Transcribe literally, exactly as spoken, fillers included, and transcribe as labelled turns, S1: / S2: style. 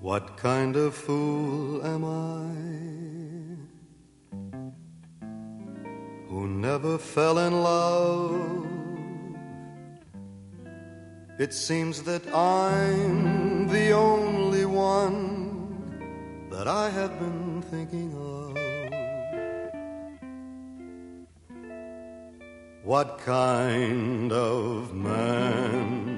S1: What kind of fool am I who never fell in love? It seems that I'm the only one that I have been thinking of. What kind of man